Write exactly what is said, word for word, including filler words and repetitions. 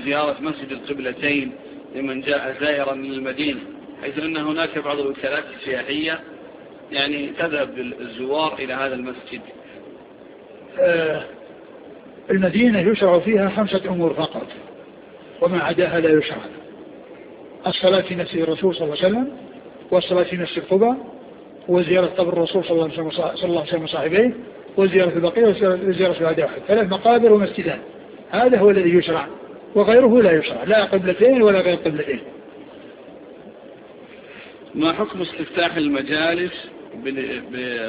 زيارة مسجد القبلتين لمن جاء زائرا من المدينة، حيث أن هناك بعض الوكالات السياحية يعني تذهب الزوار إلى هذا المسجد؟ آه المدينة يشرع فيها خمسة أمور فقط، وما عداها لا يشرع: الصلاة في مسجد الرسول صلى الله عليه وسلم، والصلاة في مسجد قباء، وزيارة قبر الرسول صلى الله عليه وسلم وصاحبيه، وزيارة البقيع، وزيارة شهداء أحد. ثلاث مقابر ومسجدان، هذا هو الذي يشرع، وغيره لا يشرع، لا قبلتين ولا غير قبلتين. ما حكم استفتاح المجالس